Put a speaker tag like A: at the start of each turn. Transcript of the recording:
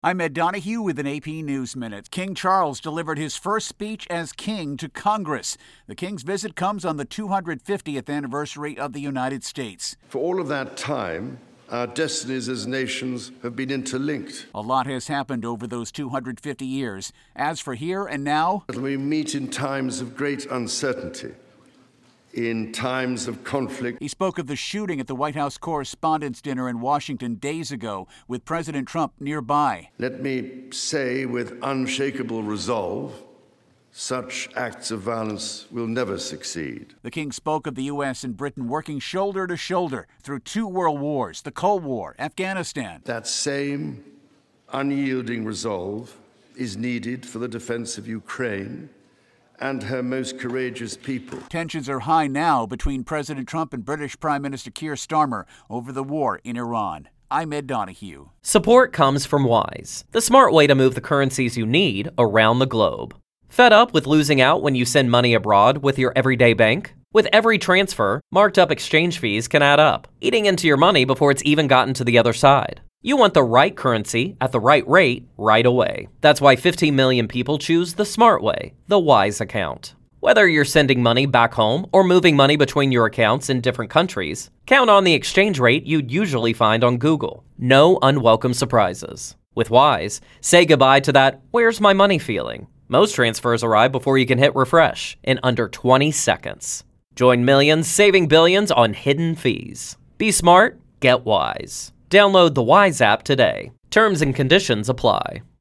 A: I'm Ed Donahue with an AP News Minute. King Charles delivered his first speech as king to Congress. The king's visit comes on the 250th anniversary of the United States.
B: For all of that time, our destinies as nations have been interlinked.
A: A lot has happened over those 250 years. As for here and now,
B: We meet in times of great uncertainty, in times of conflict.
A: he spoke of the shooting at the White House Correspondents' Dinner in Washington days ago with President Trump nearby.
B: Let me say with unshakable resolve, such acts of violence will never succeed.
A: The king spoke of the U.S. and Britain working shoulder to shoulder through two world wars, the Cold War, Afghanistan.
B: That same unyielding resolve is needed for the defense of Ukraine and her most courageous people.
A: Tensions are high now between President Trump and British Prime Minister Keir Starmer over the war in Iran. I'm Ed Donahue.
C: Support comes from Wise, the smart way to move the currencies you need around the globe. Fed up with losing out when you send money abroad with your everyday bank? With every transfer, marked up exchange fees can add up, eating into your money before it's even gotten to the other side. You want the right currency at the right rate right away. That's why 15 million people choose the smart way, the Wise account. Whether you're sending money back home or moving money between your accounts in different countries, count on the exchange rate you'd usually find on Google. No unwelcome surprises. With Wise, say goodbye to that "where's my money" feeling. Most transfers arrive before you can hit refresh in under 20 seconds. Join millions saving billions on hidden fees. Be smart, get Wise. Download the Wise app today. Terms and conditions apply.